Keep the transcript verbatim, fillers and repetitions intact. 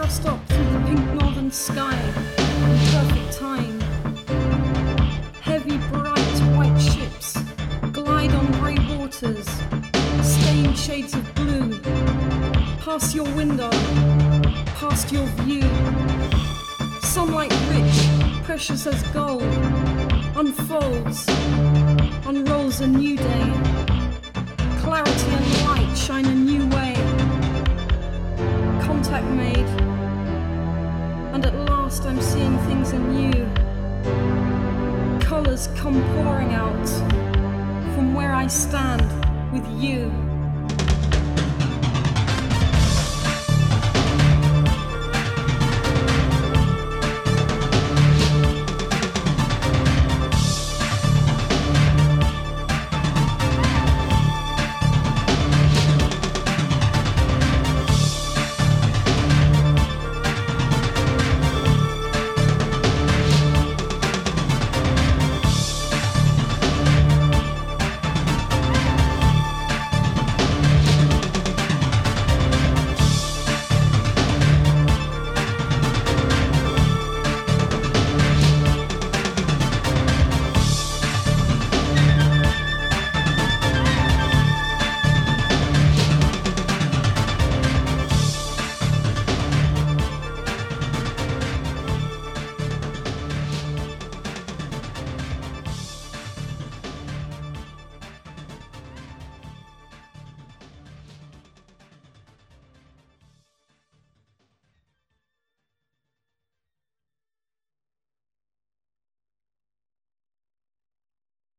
thrust up through the pink northern sky in perfect time. Heavy, bright, white ships glide on grey waters, stained shades of blue, past your window, past your view. Sunlight rich, precious as gold, unfolds, unrolls a new day. Clarity and light shine a new way. Contact made, and at last I'm seeing things anew. Colours come pouring out from where I stand with you.